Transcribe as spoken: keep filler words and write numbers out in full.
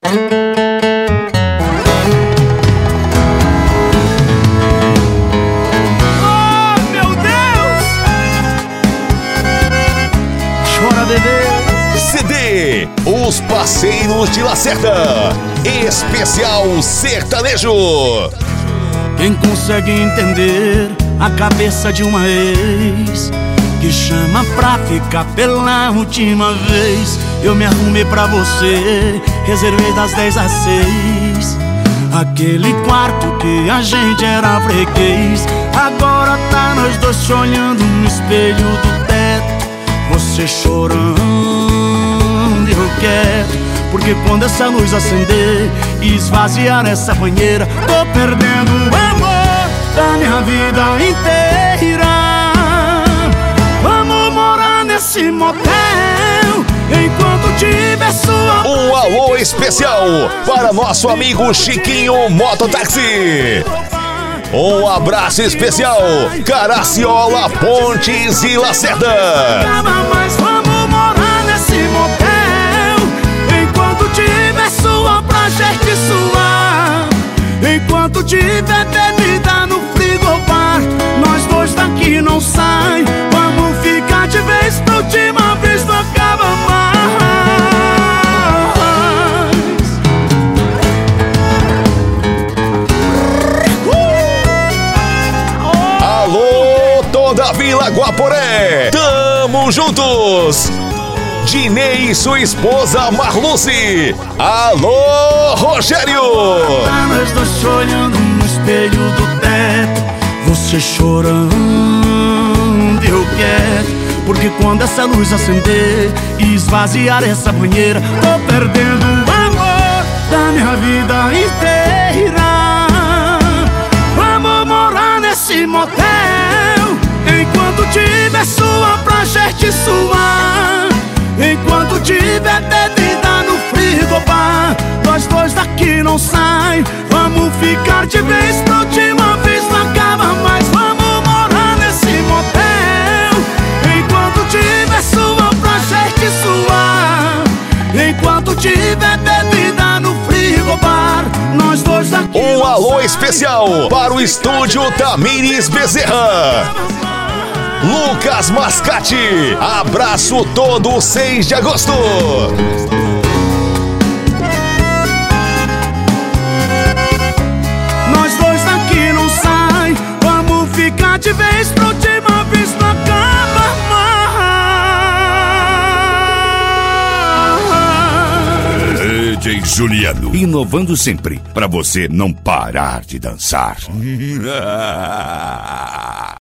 meu Deus! Chora, bebê. C D Os Parceiros de Lacerda, especial sertanejo. Quem consegue entender a cabeça de uma ex que chama pra ficar pela última vez? Eu me arrumei pra você, reservei das dez às seis aquele quarto que a gente era freguês. Agora tá nós dois se olhando no espelho do teto, você chorando e eu quieto. Porque quando essa luz acender e esvaziar essa banheira, tô perdendo o amor da minha vida inteira. Vamos morar nesse motel enquanto tiver sua... Um alô especial para nosso amigo Chiquinho Mototáxi. Um abraço especial, Caraciola, Pontes e Lacerda. Mas vamos morar nesse motel enquanto tiver sua pra gente suar, enquanto tiver bebida no frigobar. Nós dois daqui não sai, vamos ficar de vez pra última vez, não acaba mais. Alô, toda a Vila Guaporé, tamo juntos. Dinei e sua esposa Marluce. Alô, Rogério. Tá nós dois olhando no espelho do teto, você chorando e eu quieto. Porque quando essa luz acender e esvaziar essa banheira, tô perdendo o amor da minha vida inteira. Vamos morar nesse motel enquanto tiver sua pra gente suar, enquanto tiver bebida no frigobar. Nós dois daqui não sai, vamos ficar de vez pra última vez, não acaba mais. Vamos morar nesse motel enquanto tiver sua pra gente suar, enquanto tiver bebida no frigobar. Nós dois daqui Um não alô sai, especial para o estúdio Tamires Bezerra. Lucas Mascate, abraço todo seis de agosto. nós dois daqui não sai, vamos ficar de vez pra última vez, não acaba mais. D J Juliano, inovando sempre, pra você não parar de dançar.